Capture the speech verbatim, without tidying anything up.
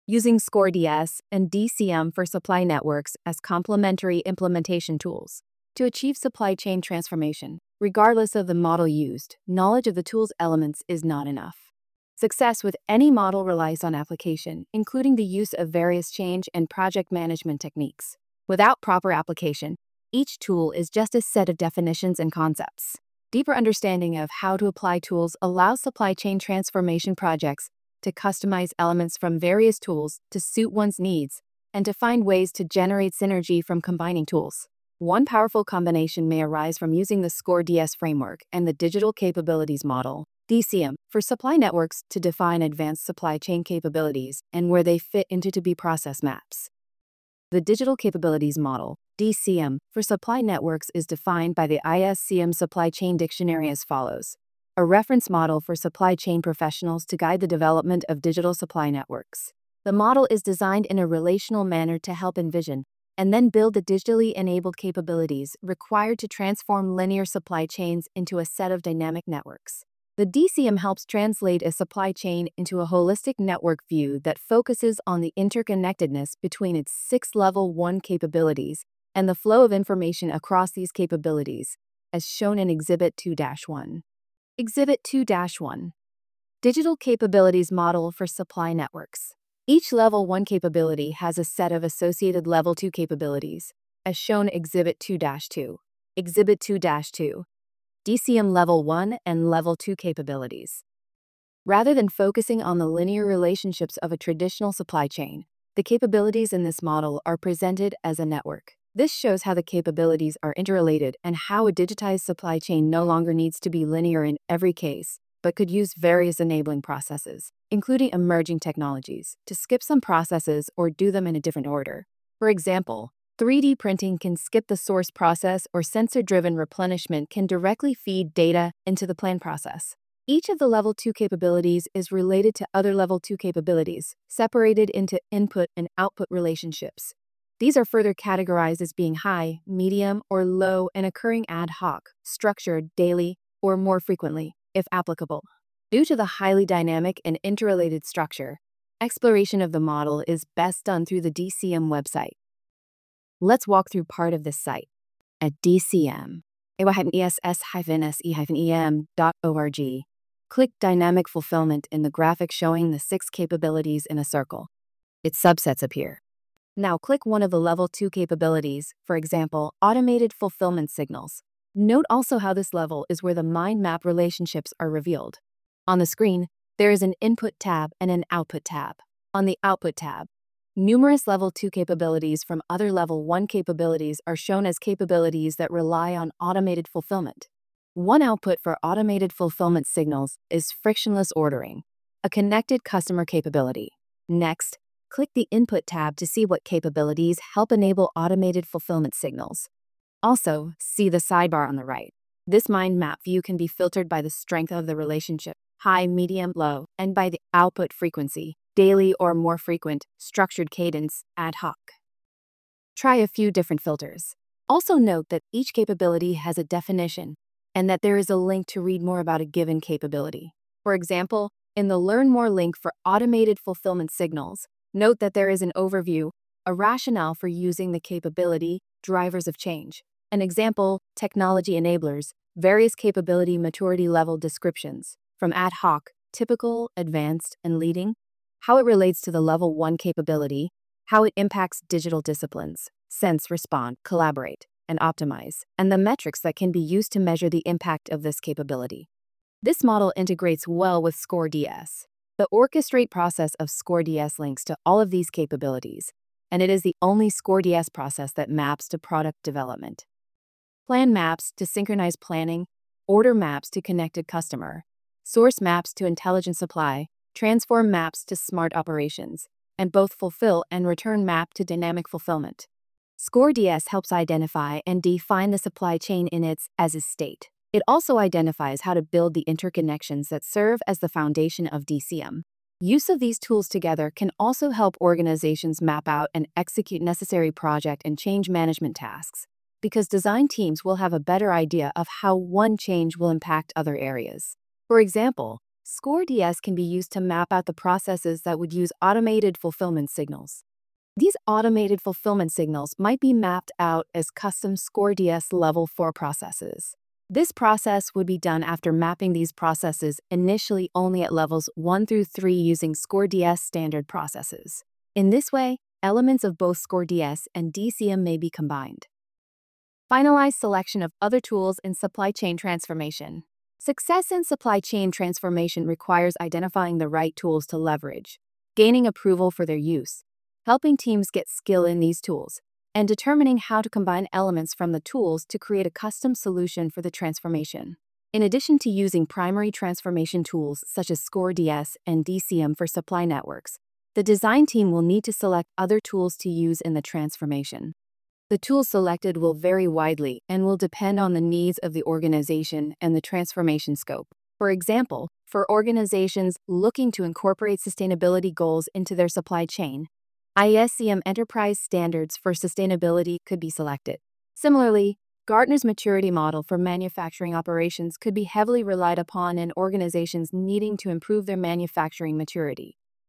using ScoreDS and D C M for supply networks as complementary implementation tools. To achieve supply chain transformation, regardless of the model used, knowledge of the tool's elements is not enough. Success with any model relies on application, including the use of various change and project management techniques. Without proper application, each tool is just a set of definitions and concepts. Deeper understanding of how to apply tools allows supply chain transformation projects to customize elements from various tools to suit one's needs and to find ways to generate synergy from combining tools. One powerful combination may arise from using the ScoreDS framework and the Digital Capabilities Model, D C M, for supply networks to define advanced supply chain capabilities and where they fit into to-be process maps. The Digital Capabilities Model, D C M, for supply networks is defined by the I S C M Supply Chain Dictionary as follows: a reference model for supply chain professionals to guide the development of digital supply networks. The model is designed in a relational manner to help envision and then build the digitally enabled capabilities required to transform linear supply chains into a set of dynamic networks. The D C M helps translate a supply chain into a holistic network view that focuses on the interconnectedness between its six level one capabilities and the flow of information across these capabilities, as shown in Exhibit two dash one. Exhibit two dash one. Digital Capabilities Model for Supply Networks. Each Level one capability has a set of associated Level two capabilities, as shown Exhibit two dash two. Exhibit two dash two. D C M Level one and Level two capabilities. Rather than focusing on the linear relationships of a traditional supply chain, the capabilities in this model are presented as a network. This shows how the capabilities are interrelated and how a digitized supply chain no longer needs to be linear in every case, but could use various enabling processes, including emerging technologies, to skip some processes or do them in a different order. For example, three D printing can skip the source process, or sensor-driven replenishment can directly feed data into the plan process. Each of the Level two capabilities is related to other Level two capabilities, separated into input and output relationships. These are further categorized as being high, medium, or low and occurring ad hoc, structured, daily, or more frequently, if applicable. Due to the highly dynamic and interrelated structure, exploration of the model is best done through the D C M website. Let's walk through part of this site. At D C M, a y dash e s s dash s e dash e m dot org, click Dynamic Fulfillment in the graphic showing the six capabilities in a circle. Its subsets appear. Now click one of the Level two capabilities, for example, Automated Fulfillment Signals. Note also how this level is where the mind map relationships are revealed. On the screen, there is an Input tab and an Output tab. On the Output tab, numerous Level two capabilities from other Level one capabilities are shown as capabilities that rely on automated fulfillment. One output for automated fulfillment signals is frictionless ordering, a connected customer capability. Next, click the Input tab to see what capabilities help enable automated fulfillment signals. Also, see the sidebar on the right. This mind map view can be filtered by the strength of the relationship, high, medium, low, and by the output frequency, daily or more frequent, structured cadence, ad hoc. Try a few different filters. Also note that each capability has a definition and that there is a link to read more about a given capability. For example, in the Learn More link for automated fulfillment signals, note that there is an overview, a rationale for using the capability, drivers of change, an example, technology enablers, various capability maturity level descriptions, from ad hoc, typical, advanced, and leading, how it relates to the Level one capability, how it impacts digital disciplines, sense, respond, collaborate, and optimize, and the metrics that can be used to measure the impact of this capability. This model integrates well with ScoreDS. The orchestrate process of ScoreDS links to all of these capabilities, and it is the only ScoreDS process that maps to product development. Plan maps to synchronize planning, order maps to connected customer, source maps to intelligent supply, transform maps to smart operations, and both fulfill and return map to dynamic fulfillment. ScoreDS helps identify and define the supply chain in its as-is state. It also identifies how to build the interconnections that serve as the foundation of D C M. Use of these tools together can also help organizations map out and execute necessary project and change management tasks, because design teams will have a better idea of how one change will impact other areas. For example, ScoreDS can be used to map out the processes that would use automated fulfillment signals. These automated fulfillment signals might be mapped out as custom ScoreDS Level four processes. This process would be done after mapping these processes initially only at levels one through three using ScoreDS standard processes. In this way, elements of both ScoreDS and D C M may be combined. Finalize selection of other tools in supply chain transformation. Success in supply chain transformation requires identifying the right tools to leverage, gaining approval for their use, helping teams get skill in these tools, and determining how to combine elements from the tools to create a custom solution for the transformation. In addition to using primary transformation tools such as ScoreDS and D C M for supply networks, the design team will need to select other tools to use in the transformation. The tools selected will vary widely and will depend on the needs of the organization and the transformation scope. For example, for organizations looking to incorporate sustainability goals into their supply chain, I S C M Enterprise Standards for Sustainability could be selected. Similarly, Gartner's maturity model for manufacturing operations could be heavily relied upon in organizations needing to improve their manufacturing maturity.